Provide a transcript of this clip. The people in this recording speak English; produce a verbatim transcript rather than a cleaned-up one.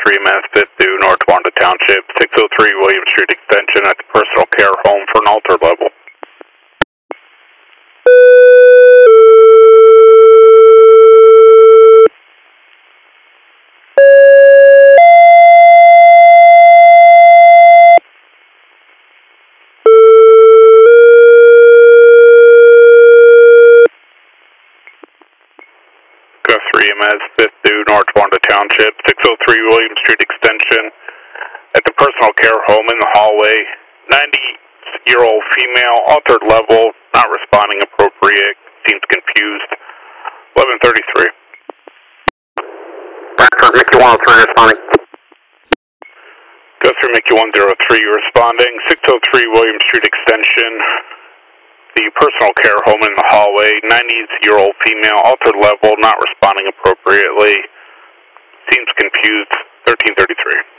three Mass fifth due North Wanda Township, six oh three William Street Extension at the personal care home for an alter level. three Mass fifth due North Wanda Township, six oh three William Street Extension at the personal care home in the hallway, ninety-year-old female, altered level, not responding appropriate, seems confused, eleven thirty-three. Bradford, Mickey one oh three responding. Go through Mickey one oh three responding, six oh three William Street Extension, the personal care home in the hallway, ninety-year-old female, altered level, not responding appropriately, seems confused, thirteen thirty-three.